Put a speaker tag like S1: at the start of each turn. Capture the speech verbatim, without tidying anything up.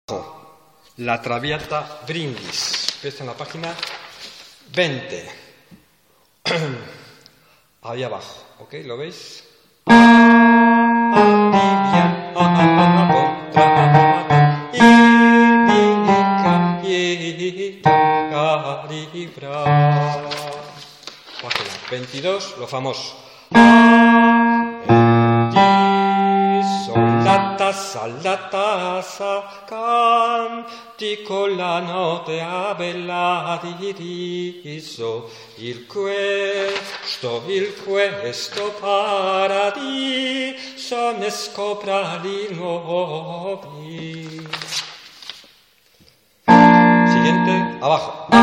S1: La Traviata Brindis. Empieza en la página veinte. Ahí abajo, ¿ok? ¿Lo veis? Página veintidós, lo famoso. Alla tassa cantico la notte a bella di riso, il questo, il questo paradiso ne scopra di nuovi. Siguiente, abajo.